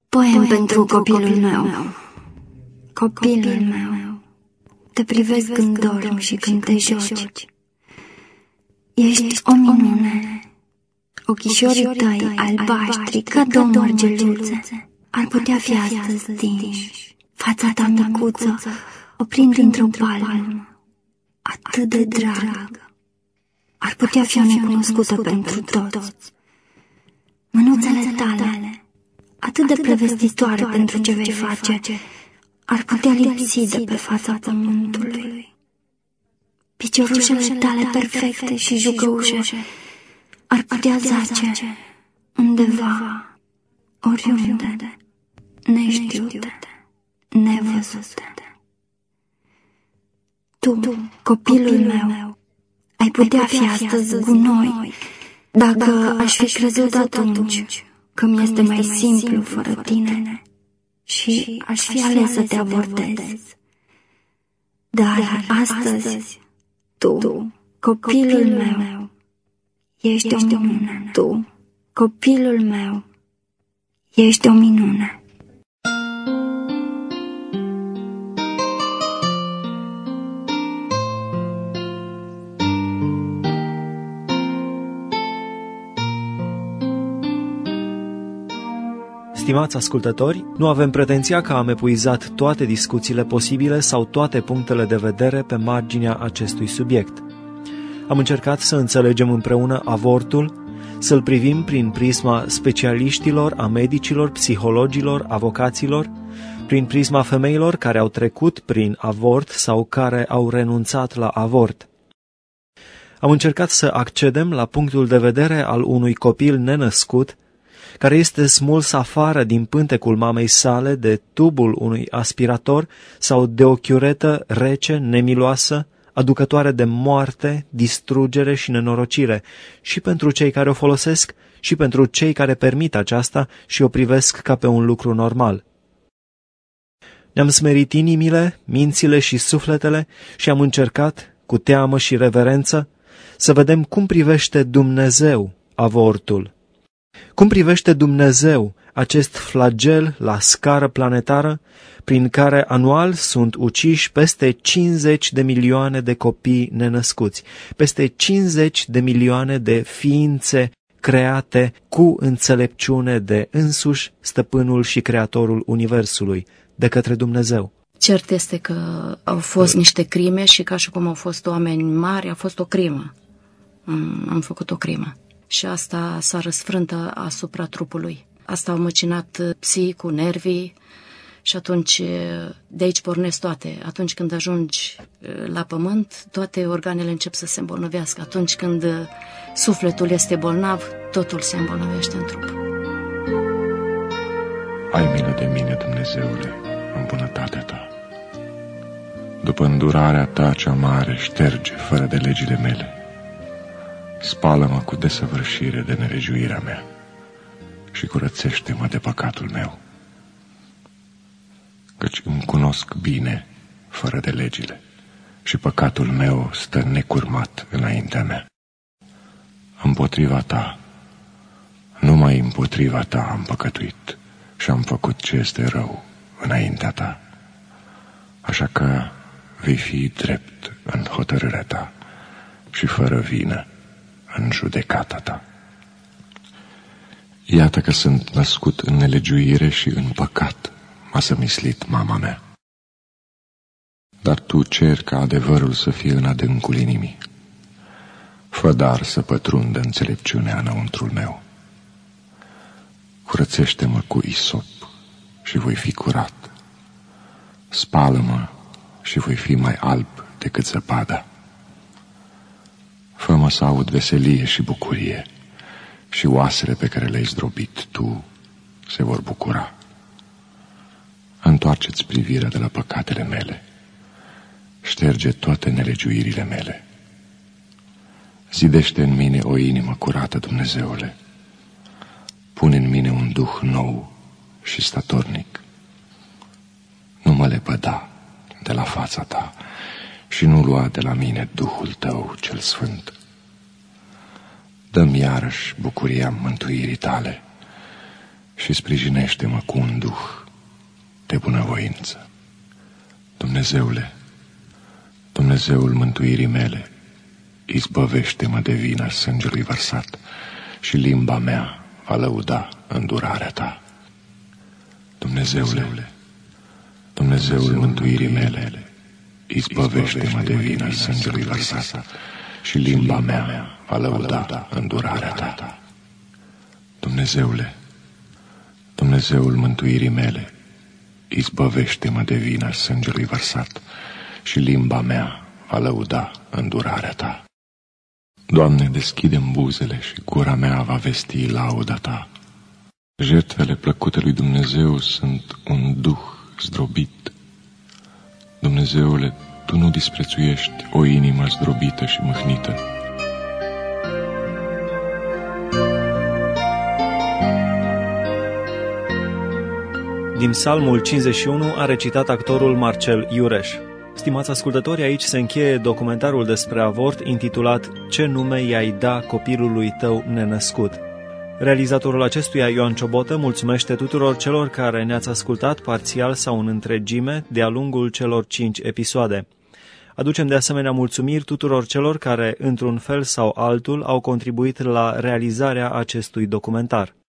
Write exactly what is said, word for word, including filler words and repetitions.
Poem pentru copilul meu. Copilul meu, te privesc când dorm și când te joci. Ești o minune. Ochișorii tăi albaștri ca două mărgeluțe ar putea fi astăzi stinși. Fața ta micuță o prind într-o palmă, atât de dragă. Ar putea fi o necunoscută pentru toți. Mânuțele tale, atât de prevestitoare pentru ce vei face, ar putea lipsi de pe fața pământului. Piciorușele tale perfecte și jucăușe ar putea zace undeva, oriunde, neștiute, nevăzute. Tu, copilul meu, ai putea fi astăzi gunoi, dacă aș fi crezut atunci că mi este mai simplu fără tine și aș fi ales să te abortez. Dar astăzi, tu, copilul meu, ești o minune. Tu, copilul meu, ești o minune. Stimați ascultători, nu avem pretenția că am epuizat toate discuțiile posibile sau toate punctele de vedere pe marginea acestui subiect. Am încercat să înțelegem împreună avortul, să-l privim prin prisma specialiștilor, a medicilor, psihologilor, avocaților, prin prisma femeilor care au trecut prin avort sau care au renunțat la avort. Am încercat să accedem la punctul de vedere al unui copil nenăscut, care este smuls afară din pântecul mamei sale de tubul unui aspirator sau de o chiuretă rece, nemiloasă, aducătoare de moarte, distrugere și nenorocire, și pentru cei care o folosesc, și pentru cei care permit aceasta și o privesc ca pe un lucru normal. Ne-am smerit inimile, mințile și sufletele și am încercat, cu teamă și reverență, să vedem cum privește Dumnezeu avortul. Cum privește Dumnezeu acest flagel la scară planetară, prin care anual sunt uciși peste cincizeci de milioane de copii nenăscuți, peste cincizeci de milioane de ființe create cu înțelepciune de însuși Stăpânul și Creatorul Universului, de către Dumnezeu. Cert este că au fost niște crime și ca și cum au fost oameni mari, a fost o crimă. Am făcut o crimă. Și asta s-a răsfrânt asupra trupului. Asta a măcinat psihicul, nervii și atunci de aici pornesc toate. Atunci când ajungi la pământ, toate organele încep să se îmbolnăvească. Atunci când sufletul este bolnav, totul se îmbolnăvește în trup. Ai milă de mine, Dumnezeule, în bunătatea ta. După îndurarea ta cea mare, șterge fără de legile mele. Spală-mă cu desăvârșire de nelegiuirea mea și curățește-mă de păcatul meu, căci îmi cunosc bine fără de legile și păcatul meu stă necurmat înaintea mea. Împotriva ta, numai împotriva ta am păcătuit și am făcut ce este rău înaintea ta, așa că vei fi drept în hotărârea ta și fără vină în judecata ta. Iată că sunt născut în nelegiuire și în păcat, m-a zămislit mama mea. Dar tu ceri ca adevărul să fie în adâncul inimii. Fă dar să pătrundă înțelepciunea înăuntrul meu. Curățește-mă cu isop și voi fi curat. Spală-mă și voi fi mai alb decât zăpada. Fă-mă să aud veselie și bucurie și oasele pe care le-ai zdrobit tu se vor bucura. Întoarce-ți privirea de la păcatele mele, șterge toate nelegiuirile mele. Zidește în mine o inimă curată, Dumnezeule. Pune în mine un duh nou și statornic. Nu mă lepăda de la fața ta și nu lua de la mine Duhul tău cel sfânt. Dă-mi iarăși bucuria mântuirii tale și sprijinește-mă cu un duh de bunăvoință. Dumnezeule, Dumnezeul mântuirii mele, izbăvește-mă de vina sângelui vărsat și limba mea va lăuda îndurarea ta. Dumnezeule, Dumnezeul mântuirii mele, izbăvește-mă de vina sângelui vărsat și limba mea va lăuda îndurarea ta. Dumnezeule, Dumnezeul mântuirii mele, izbăvește-mă de vina sângelui vărsat și limba mea va lăuda îndurarea ta. Doamne, deschide-mi buzele și gura mea va vesti lauda ta. Jertfele plăcute lui Dumnezeu sunt un duh zdrobit. Dumnezeule, Tu nu disprețuiești o inimă zdrobită și mâhnită. Din Psalmul cincizeci și unu a recitat actorul Marcel Iureș. Stimați ascultători, aici se încheie documentarul despre avort intitulat Ce nume i-ai da copilului tău nenăscut? Realizatorul acestuia, Ioan Ciobotă, mulțumește tuturor celor care ne-ați ascultat parțial sau în întregime de-a lungul celor cinci episoade. Aducem de asemenea mulțumiri tuturor celor care, într-un fel sau altul, au contribuit la realizarea acestui documentar.